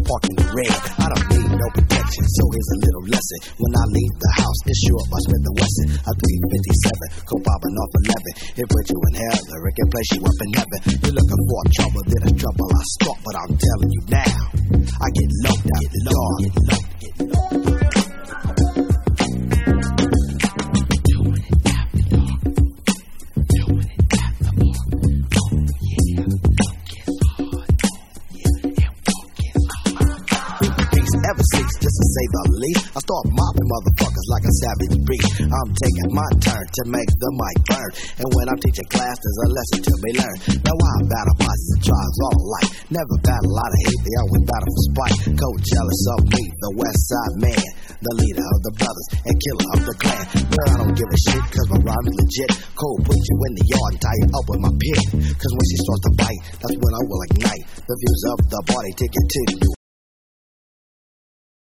park in the red. I don't need no protection, so here's a little lesson. When I leave the house, it's sure by Smith & Wesson. A 357, go bobbing off 11. It put you in hell, or it can place you up in heaven. You're looking for trouble, then it's trouble I start. But I'm telling you now, I get low, get low, get low, get low. Ever since, just to say the least, I start mopping motherfuckers like a savage beast. I'm taking my turn to make the mic burn, and when I'm teaching class, there's a lesson to be learned. Now I battle bosses and tribes all life, never battle a lot of hate, they always battle for spite. Cold jealous of me, the West Side man, the leader of the brothers and killer of the clan. Girl, I don't give a shit, cause my rhyme's legit. Cold put you in the yard and tie you up with my pit, cause when she starts to bite, that's when I will ignite the views of the party. Take it to you.